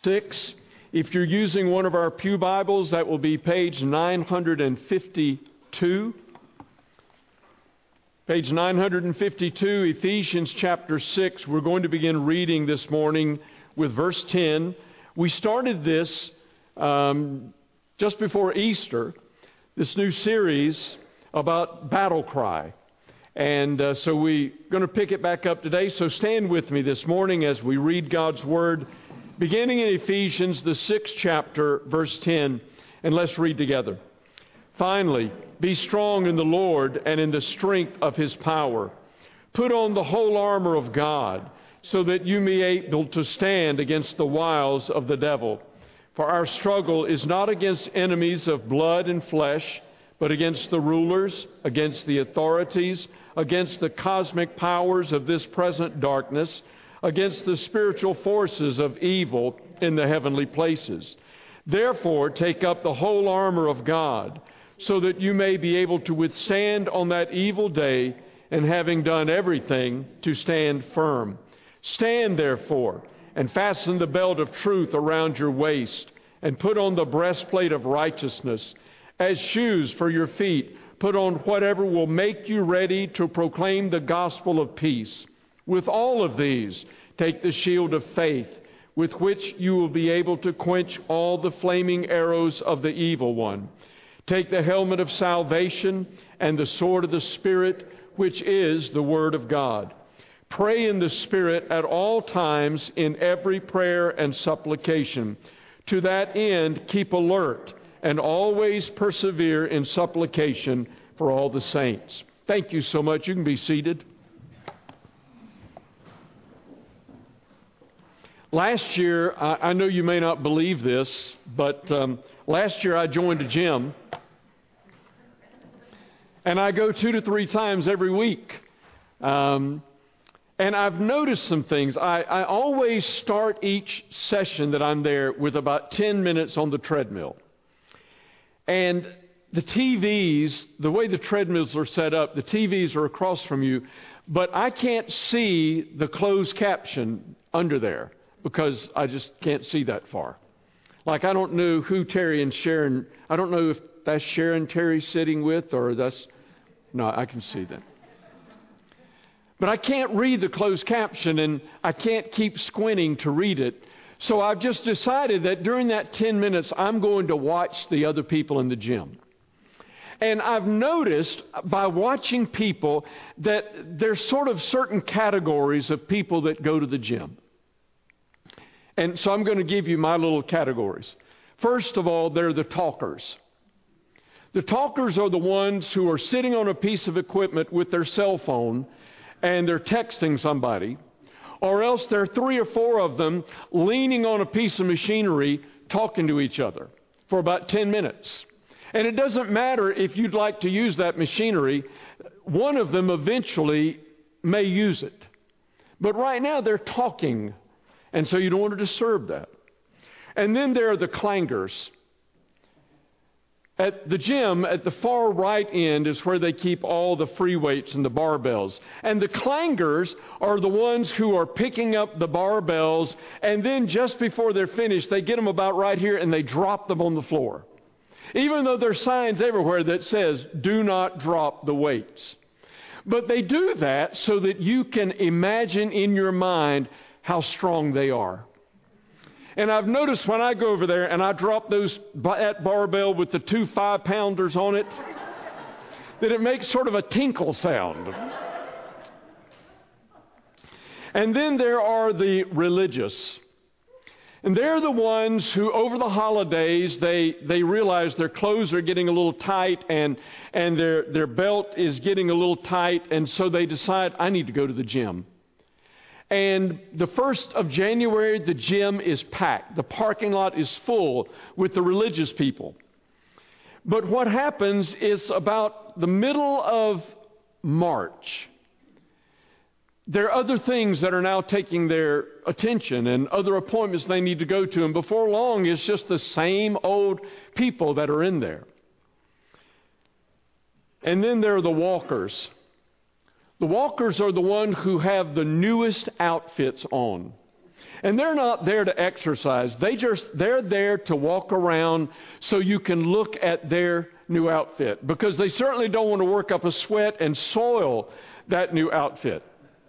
6. If you're using one of our pew Bibles, that will be page 952. Page 952, Ephesians chapter 6. We're going to begin reading this morning with verse 10. We started this just before Easter, this new series about battle cry. And so we're going to pick it back up today. So stand with me this morning as we read God's Word, beginning in Ephesians, the 6th chapter, verse 10. And let's read together. Finally, be strong in the Lord and in the strength of His power. Put on the whole armor of God, so that you may be able to stand against the wiles of the devil. For our struggle is not against enemies of blood and flesh, but against the rulers, against the authorities, against the cosmic powers of this present darkness, against the spiritual forces of evil in the heavenly places. Therefore, take up the whole armor of God, so that you may be able to withstand on that evil day, and having done everything, to stand firm. Stand therefore, and fasten the belt of truth around your waist, and put on the breastplate of righteousness. As shoes for your feet, put on whatever will make you ready to proclaim the gospel of peace. With all of these, take the shield of faith, with which you will be able to quench all the flaming arrows of the evil one. Take the helmet of salvation and the sword of the Spirit, which is the Word of God. Pray in the Spirit at all times in every prayer and supplication. To that end, keep alert and always persevere in supplication for all the saints. Thank you so much. You can be seated. Last year, I know you may not believe this, but last year I joined a gym. And I go 2 to 3 times every week. And I've noticed some things. I always start each session that I'm there with about 10 minutes on the treadmill. And the TVs, the way the treadmills are set up, the TVs are across from you, but I can't see the closed caption under there because I just can't see that far. Like, I don't know who Terry and Sharon, I don't know if that's Sharon Terry's sitting with or that's... No, I can see that. But I can't read the closed caption, and I can't keep squinting to read it. So I've just decided that during that 10 minutes, I'm going to watch the other people in the gym. And I've noticed by watching people that there's sort of certain categories of people that go to the gym. And so I'm going to give you my little categories. First of all, they're the talkers. The talkers are the ones who are sitting on a piece of equipment with their cell phone and they're texting somebody, or else there are 3 or 4 of them leaning on a piece of machinery talking to each other for about 10 minutes. And it doesn't matter if you'd like to use that machinery, one of them eventually may use it. But right now they're talking, and so you don't want to disturb that. And then there are the clangers. At the gym, at the far right end is where they keep all the free weights and the barbells. And the clangers are the ones who are picking up the barbells, and then just before they're finished, they get them about right here and they drop them on the floor. Even though there's signs everywhere that says, do not drop the weights. But they do that so that you can imagine in your mind how strong they are. And I've noticed when I go over there and I drop that barbell with the 2 5-pounders on it, that it makes sort of a tinkle sound. And then there are the religious. And they're the ones who, over the holidays, they realize their clothes are getting a little tight and their belt is getting a little tight, and so they decide, I need to go to the gym. And the 1st of January, the gym is packed. The parking lot is full with the religious people. But what happens is about the middle of March, there are other things that are now taking their attention and other appointments they need to go to. And before long, it's just the same old people that are in there. And then there are the walkers. The walkers are the ones who have the newest outfits on. And they're not there to exercise. They're there to walk around so you can look at their new outfit, because they certainly don't want to work up a sweat and soil that new outfit.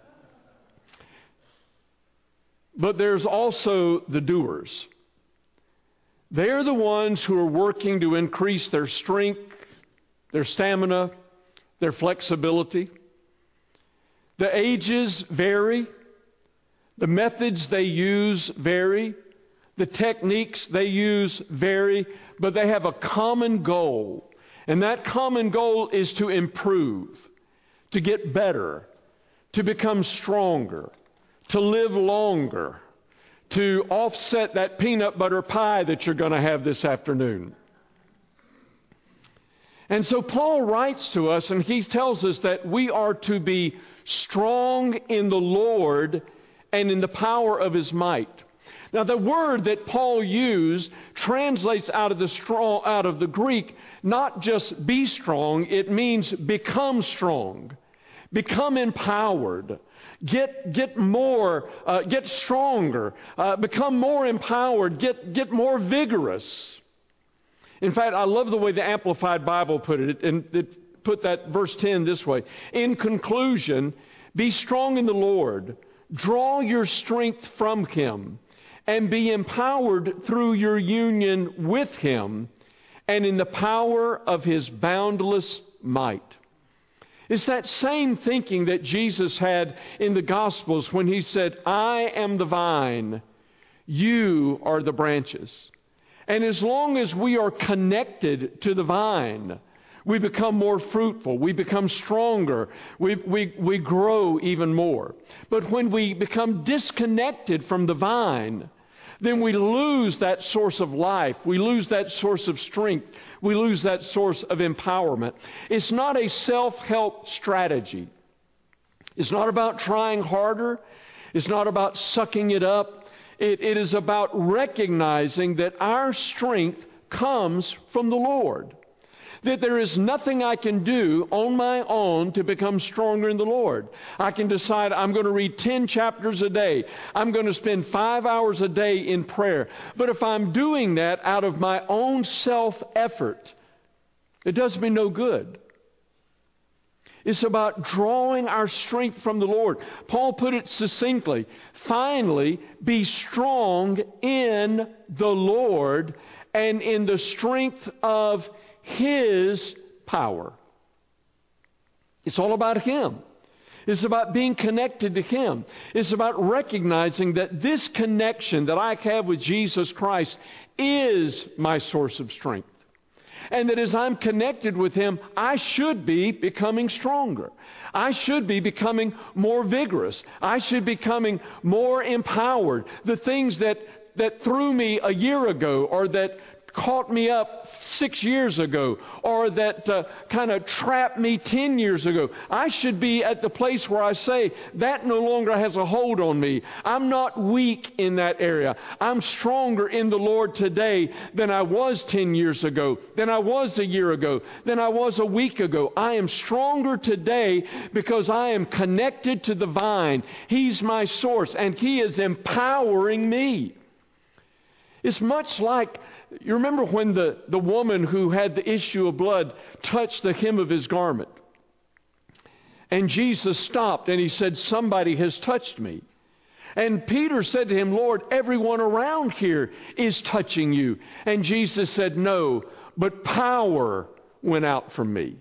But there's also the doers. They're the ones who are working to increase their strength, their stamina, their flexibility. The ages vary. The methods they use vary. The techniques they use vary. But they have a common goal. And that common goal is to improve, to get better, to become stronger, to live longer, to offset that peanut butter pie that you're going to have this afternoon. And so Paul writes to us, and he tells us that we are to be strong in the Lord and in the power of His might. Now, the word that Paul used translates out of the Greek not just be strong, it means become strong, become empowered, get more, get stronger, become more empowered, get more vigorous. In fact, I love the way the Amplified Bible put it, and it put that verse 10 this way. In conclusion, be strong in the Lord, draw your strength from Him, and be empowered through your union with Him and in the power of His boundless might. It's that same thinking that Jesus had in the Gospels when He said, I am the vine, you are the branches. And as long as we are connected to the vine, we become more fruitful, we become stronger, we grow even more. But when we become disconnected from the vine, then we lose that source of life. We lose that source of strength. We lose that source of empowerment. It's not a self-help strategy. It's not about trying harder. It's not about sucking it up. It is about recognizing that our strength comes from the Lord. That there is nothing I can do on my own to become stronger in the Lord. I can decide I'm going to read 10 chapters a day. I'm going to spend 5 hours a day in prayer. But if I'm doing that out of my own self-effort, it does me no good. It's about drawing our strength from the Lord. Paul put it succinctly. Finally, be strong in the Lord and in the strength of His power. It's all about Him. It's about being connected to Him. It's about recognizing that this connection that I have with Jesus Christ is my source of strength. And that as I'm connected with Him, I should be becoming stronger. I should be becoming more vigorous. I should be becoming more empowered. The things that threw me a year ago, or that caught me up 6 years ago, or that kind of trapped me 10 years ago. I should be at the place where I say, that no longer has a hold on me. I'm not weak in that area. I'm stronger in the Lord today than I was 10 years ago, than I was a year ago, than I was a week ago. I am stronger today because I am connected to the vine. He's my source, and He is empowering me. It's much like, you remember when the woman who had the issue of blood touched the hem of His garment. And Jesus stopped and He said, somebody has touched me. And Peter said to Him, Lord, everyone around here is touching you. And Jesus said, no, but power went out from me.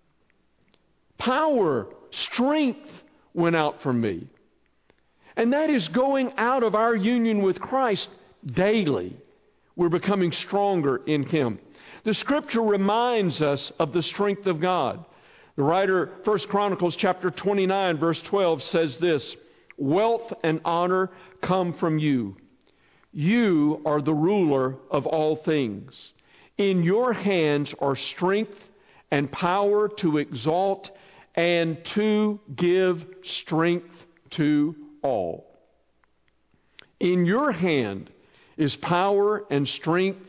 Power, strength went out from me. And that is going out of our union with Christ daily. We're becoming stronger in Him. The Scripture reminds us of the strength of God. The writer, 1 Chronicles chapter 29, verse 12 says this, wealth and honor come from you. You are the ruler of all things. In your hands are strength and power to exalt and to give strength to all. In your hand is power and strength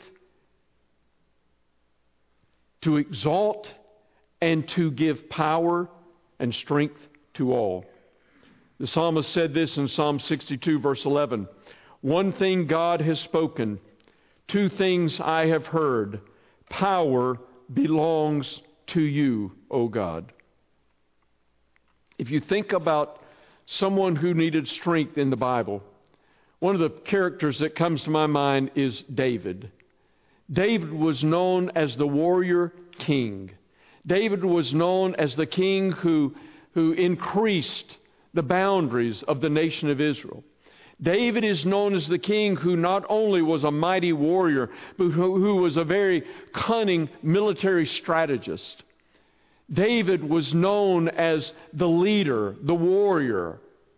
to exalt and to give power and strength to all. The psalmist said this in Psalm 62, verse 11, One thing God has spoken, two things I have heard. Power belongs to you, O God. If you think about someone who needed strength in the Bible, one of the characters that comes to my mind is David. David was known as the warrior king. David was known as the king who increased the boundaries of the nation of Israel. David is known as the king who not only was a mighty warrior, but who was a very cunning military strategist. David was known as the leader, the warrior.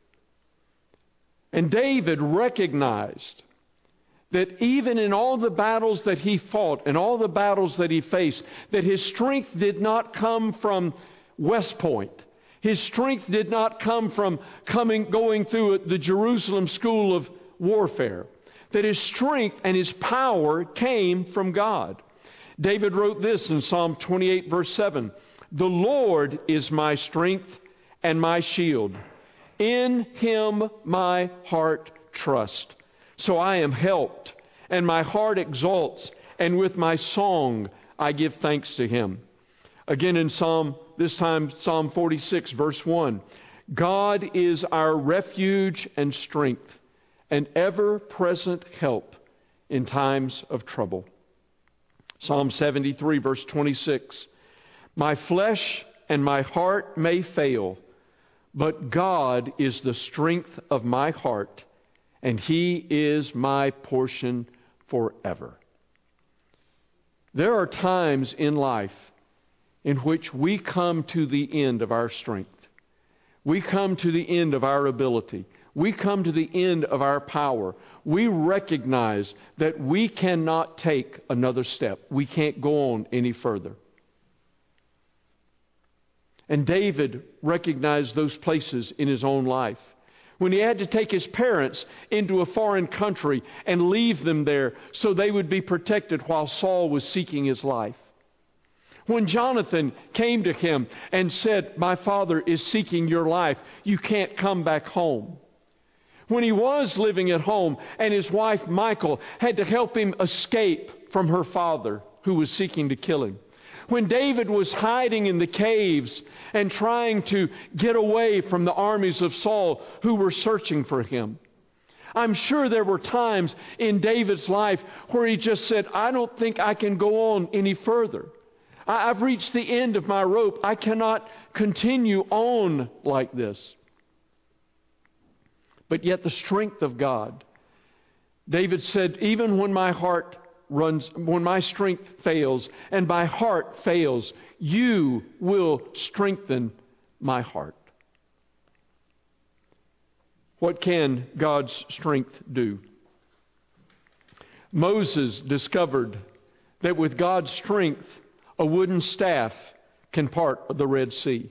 And David recognized that even in all the battles that he fought and all the battles that he faced, that his strength did not come from West Point. His strength did not come from going through the Jerusalem school of warfare. That his strength and his power came from God. David wrote this in Psalm 28, verse 7. The Lord is my strength and my shield. In Him my heart trusts. So I am helped, and my heart exalts, and with my song I give thanks to Him. Again in Psalm 46, verse 1. God is our refuge and strength, an ever-present help in times of trouble. Psalm 73, verse 26. My flesh and my heart may fail, but God is the strength of my heart, and He is my portion forever. There are times in life in which we come to the end of our strength. We come to the end of our ability. We come to the end of our power. We recognize that we cannot take another step. We can't go on any further. And David recognized those places in his own life. When he had to take his parents into a foreign country and leave them there so they would be protected while Saul was seeking his life. When Jonathan came to him and said, my father is seeking your life, you can't come back home. When he was living at home and his wife Michal had to help him escape from her father who was seeking to kill him. When David was hiding in the caves and trying to get away from the armies of Saul who were searching for him. I'm sure there were times in David's life where he just said, I don't think I can go on any further. I've reached the end of my rope. I cannot continue on like this. But yet the strength of God. David said, even when my strength fails and my heart fails, you will strengthen my heart. What can God's strength do? Moses discovered that with God's strength, a wooden staff can part the Red Sea.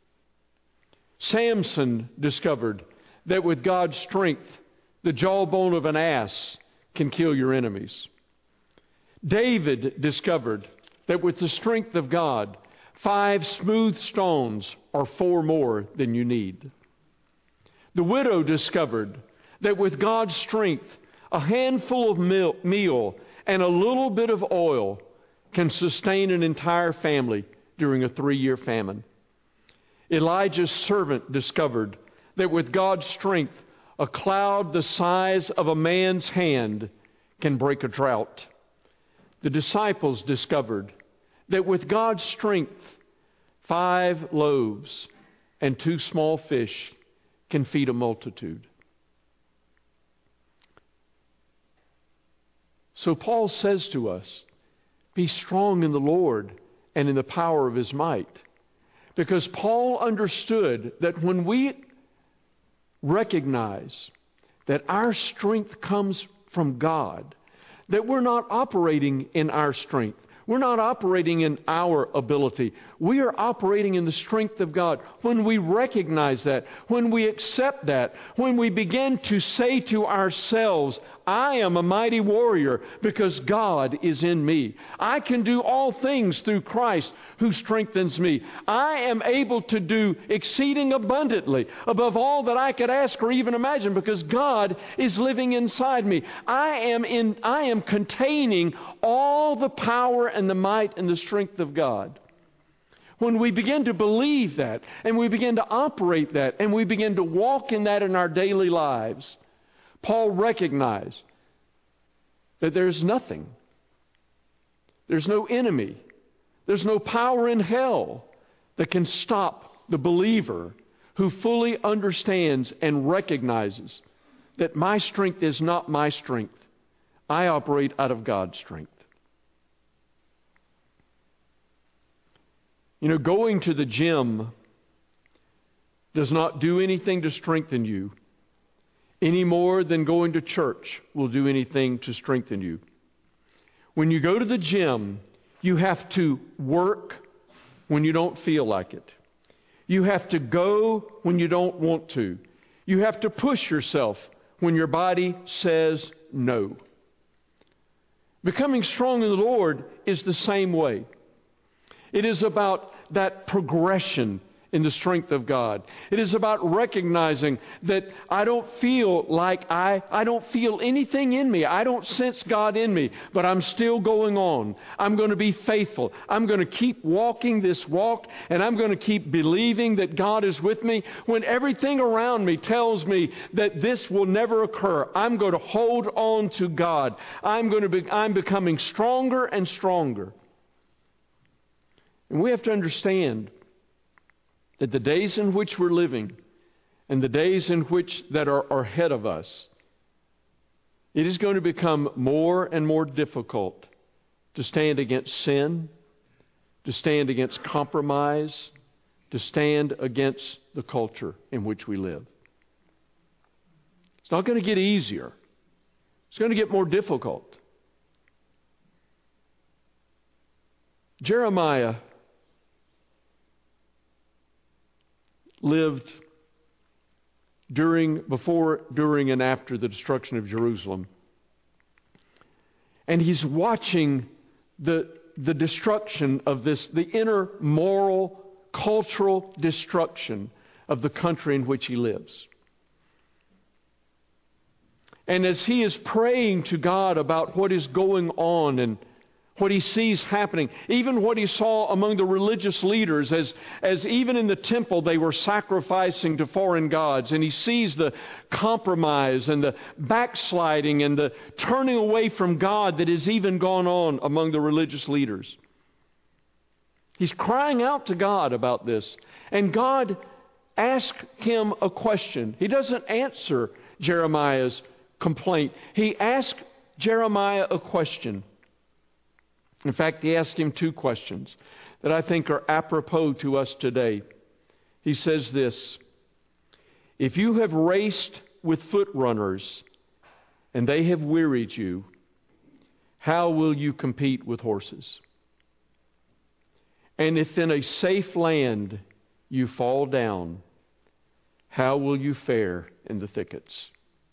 Samson discovered that with God's strength, the jawbone of an ass can kill your enemies. David discovered that with the strength of God, 5 smooth stones are 4 more than you need. The widow discovered that with God's strength, a handful of meal and a little bit of oil can sustain an entire family during a 3-year famine. Elijah's servant discovered that with God's strength, a cloud the size of a man's hand can break a drought. The disciples discovered that with God's strength, 5 loaves and 2 small fish can feed a multitude. So Paul says to us, be strong in the Lord and in the power of His might. Because Paul understood that when we recognize that our strength comes from God, that we're not operating in our strength. We're not operating in our ability. We are operating in the strength of God. When we recognize that, when we accept that, when we begin to say to ourselves, I am a mighty warrior because God is in me. I can do all things through Christ who strengthens me. I am able to do exceeding abundantly above all that I could ask or even imagine because God is living inside me. I am containing all the power and the might and the strength of God. When we begin to believe that, and we begin to operate that, and we begin to walk in that in our daily lives, Paul recognized that there's nothing. There's no enemy. There's no power in hell that can stop the believer who fully understands and recognizes that my strength is not my strength. I operate out of God's strength. You know, going to the gym does not do anything to strengthen you any more than going to church will do anything to strengthen you. When you go to the gym, you have to work when you don't feel like it. You have to go when you don't want to. You have to push yourself when your body says no. Becoming strong in the Lord is the same way. It is about that progression in the strength of God. It is about recognizing that I don't feel like I don't feel anything in me. I don't sense God in me, but I'm still going on. I'm going to be faithful. I'm going to keep walking this walk, and I'm going to keep believing that God is with me. When everything around me tells me that this will never occur, I'm going to hold on to God. I'm becoming stronger and stronger. And we have to understand that the days in which we're living and the days in which that are ahead of us, it is going to become more and more difficult to stand against sin, to stand against compromise, to stand against the culture in which we live. It's not going to get easier. It's going to get more difficult. Jeremiah lived before, during, and after the destruction of Jerusalem. And he's watching the destruction of this, the inner moral, cultural destruction of the country in which he lives. And as he is praying to God about what is going on and what he sees happening, even what he saw among the religious leaders as even in the temple they were sacrificing to foreign gods, and he sees the compromise and the backsliding and the turning away from God that has even gone on among the religious leaders. He's crying out to God about this, and God asks him a question. He doesn't answer Jeremiah's complaint. He asks Jeremiah a question. In fact, he asked him two questions that I think are apropos to us today. He says this: if you have raced with foot runners and they have wearied you, how will you compete with horses? And if in a safe land you fall down, how will you fare in the thickets?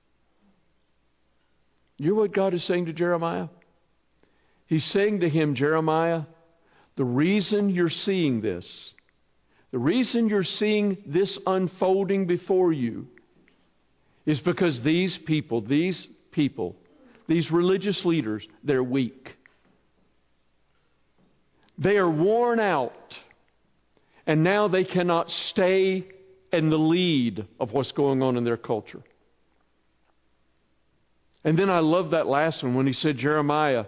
You know what God is saying to Jeremiah? He's saying to him, Jeremiah, the reason you're seeing this, the reason you're seeing this unfolding before you is because these religious leaders, they're weak. They are worn out, and now they cannot stay in the lead of what's going on in their culture. And then I love that last one when he said, Jeremiah,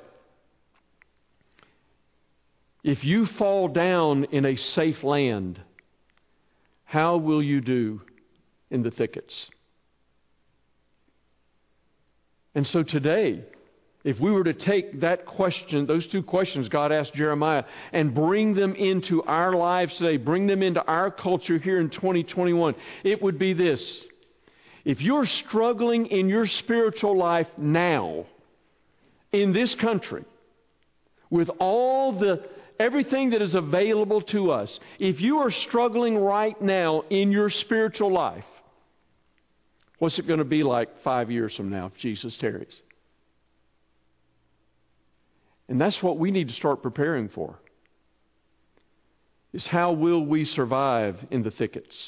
if you fall down in a safe land, how will you do in the thickets? And so today, if we were to take that question, those two questions God asked Jeremiah, and bring them into our lives today, bring them into our culture here in 2021, it would be this. If you're struggling in your spiritual life now, in this country, with everything that is available to us, if you are struggling right now in your spiritual life, what's it going to be like 5 years from now if Jesus tarries? And that's what we need to start preparing for. Is how will we survive in the thickets?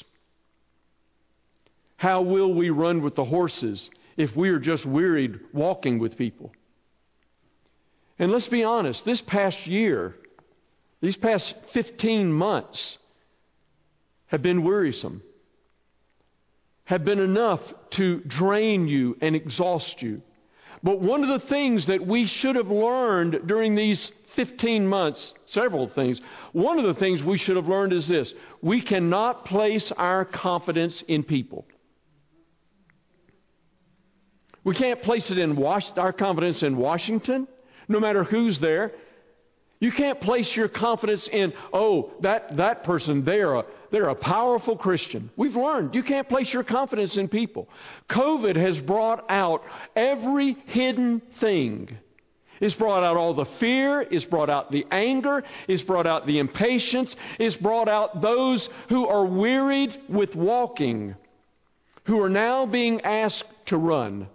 How will we run with the horses if we are just wearied walking with people? And let's be honest, this past year, these past 15 months have been wearisome, have been enough to drain you and exhaust you. But one of the things that we should have learned during these 15 months, several things, one of the things we should have learned is this: we cannot place our confidence in people. We can't place it in our confidence in Washington, no matter who's there. You can't place your confidence in, that person, they're a powerful Christian. We've learned you can't place your confidence in people. COVID has brought out every hidden thing. It's brought out all the fear. It's brought out the anger. It's brought out the impatience. It's brought out those who are wearied with walking, who are now being asked to run.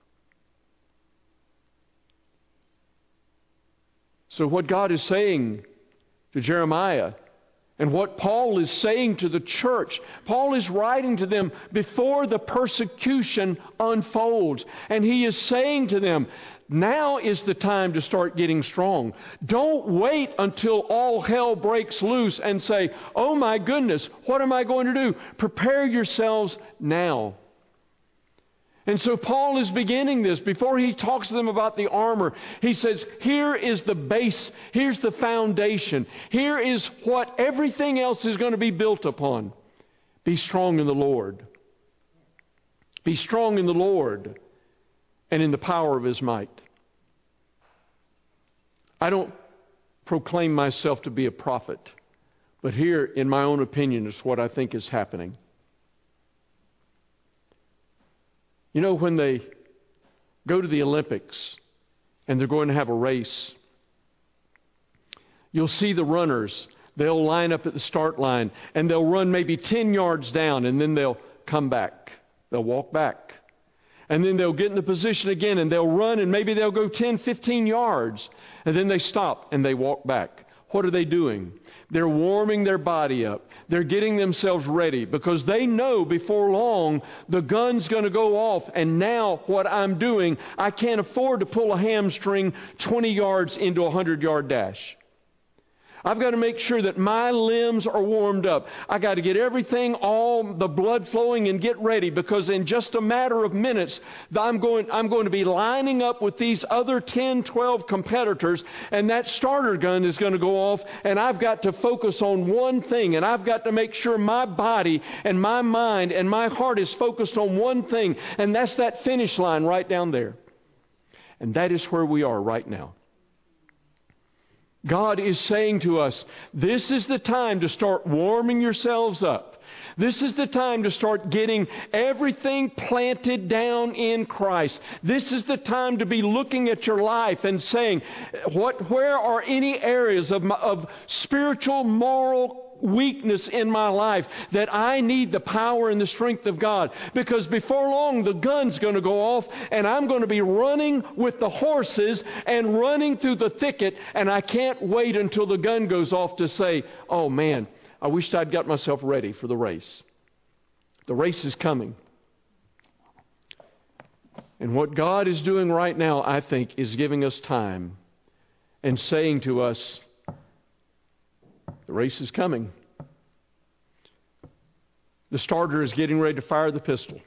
So what God is saying to Jeremiah and what Paul is saying to the church, Paul is writing to them before the persecution unfolds. And he is saying to them, now is the time to start getting strong. Don't wait until all hell breaks loose and say, oh my goodness, what am I going to do? Prepare yourselves now. And so Paul is beginning this. Before he talks to them about the armor, he says, here is the base. Here's the foundation. Here is what everything else is going to be built upon. Be strong in the Lord. Be strong in the Lord and in the power of His might. I don't proclaim myself to be a prophet, but here, in my own opinion, is what I think is happening. You know, when they go to the Olympics and they're going to have a race, you'll see the runners. They'll line up at the start line and they'll run maybe 10 yards down and then they'll come back. They'll walk back. And then they'll get in the position again and they'll run and maybe they'll go 10, 15 yards. And then they stop and they walk back. What are they doing? They're warming their body up. They're getting themselves ready because they know before long the gun's going to go off. And now what I'm doing, I can't afford to pull a hamstring 20 yards into a 100-yard dash. I've got to make sure that my limbs are warmed up. I got to get everything, all the blood flowing and get ready because in just a matter of minutes, I'm going to be lining up with these other 10, 12 competitors and that starter gun is going to go off and I've got to focus on one thing and I've got to make sure my body and my mind and my heart is focused on one thing and that's that finish line right down there. And that is where we are right now. God is saying to us, this is the time to start warming yourselves up. This is the time to start getting everything planted down in Christ. This is the time to be looking at your life and saying, where are any areas of spiritual, moral weakness in my life that I need the power and the strength of God? Because before long the gun's going to go off and I'm going to be running with the horses and running through the thicket and I can't wait until the gun goes off to say, oh man, I wished I'd got myself ready for the race. The race is coming. And what God is doing right now, I think, is giving us time and saying to us, the race is coming. The starter is getting ready to fire the pistol.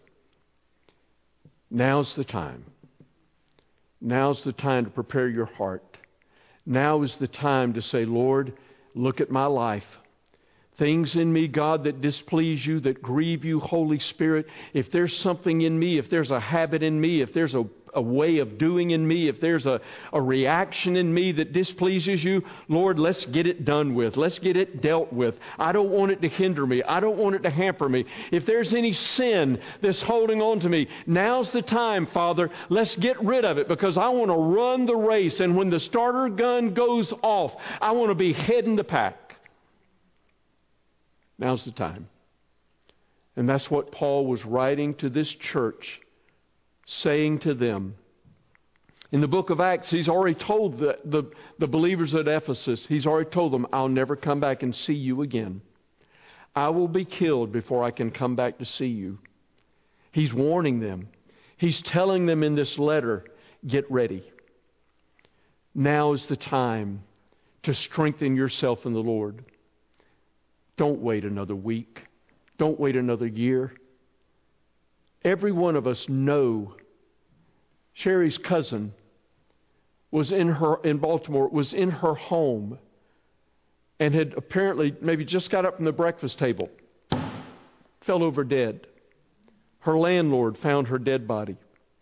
Now's the time. Now's the time to prepare your heart. Now is the time to say, Lord, look at my life. Things in me, God, that displease you, that grieve you, Holy Spirit. If there's something in me, if there's a habit in me, if there's a way of doing in me, if there's a reaction in me that displeases you, Lord, let's get it done with. Let's get it dealt with. I don't want it to hinder me. I don't want it to hamper me. If there's any sin that's holding on to me, now's the time, Father. Let's get rid of it because I want to run the race. And when the starter gun goes off, I want to be heading the pack. Now's the time. And that's what Paul was writing to this church, saying to them. In the book of Acts, he's already told the believers at Ephesus, he's already told them, I'll never come back and see you again. I will be killed before I can come back to see you. He's warning them. He's telling them in this letter, get ready. Now is the time to strengthen yourself in the Lord. Don't wait another week. Don't wait another year. Every one of us know Sherry's cousin was in Baltimore, was in her home, and had apparently maybe just got up from the breakfast table, fell over dead. Her landlord found her dead body.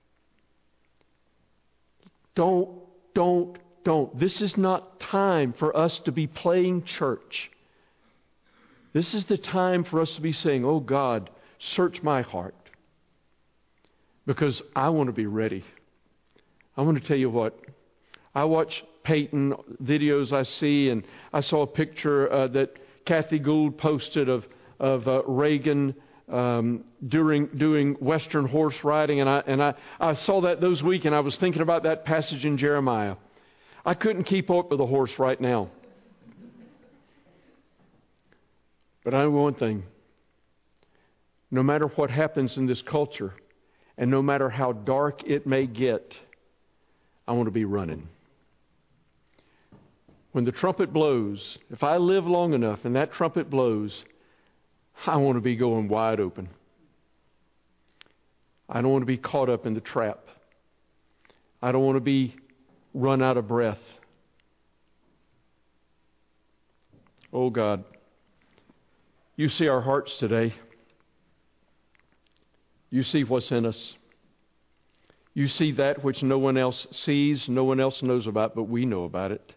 Don't. This is not time for us to be playing church. This is the time for us to be saying, oh God, search my heart. Because I want to be ready. I want to tell you what. I watch Peyton videos I see, and I saw a picture that Kathy Gould posted of Reagan doing Western horse riding, and I saw that those week, and I was thinking about that passage in Jeremiah. I couldn't keep up with a horse right now. But I know one thing. No matter what happens in this culture, and no matter how dark it may get, I want to be running. When the trumpet blows, if I live long enough and that trumpet blows, I want to be going wide open. I don't want to be caught up in the trap. I don't want to be run out of breath. Oh God, you see our hearts today. You see what's in us. You see that which no one else sees, no one else knows about, but we know about it.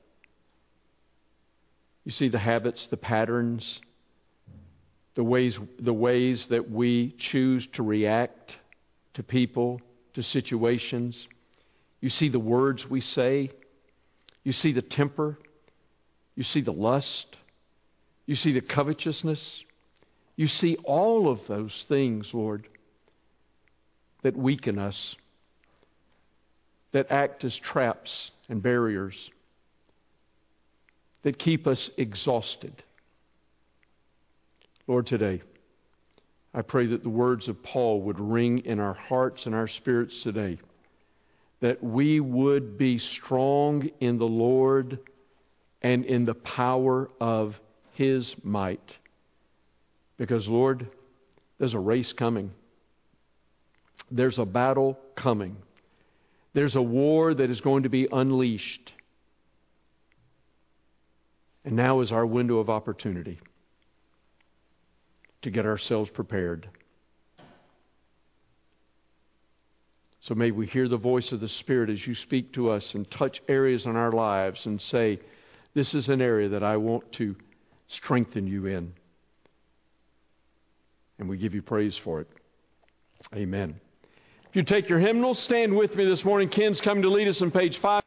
You see the habits, the patterns, the ways that we choose to react to people, to situations. You see the words we say. You see the temper. You see the lust. You see the covetousness. You see all of those things, Lord, that weaken us, that act as traps and barriers, that keep us exhausted. Lord, today, I pray that the words of Paul would ring in our hearts and our spirits today, that we would be strong in the Lord and in the power of His might. Because, Lord, there's a race coming. There's a battle coming. There's a war that is going to be unleashed. And now is our window of opportunity to get ourselves prepared. So may we hear the voice of the Spirit as you speak to us and touch areas in our lives and say, this is an area that I want to strengthen you in. And we give you praise for it. Amen. If you take your hymnal, stand with me this morning. Ken's coming to lead us on page 5.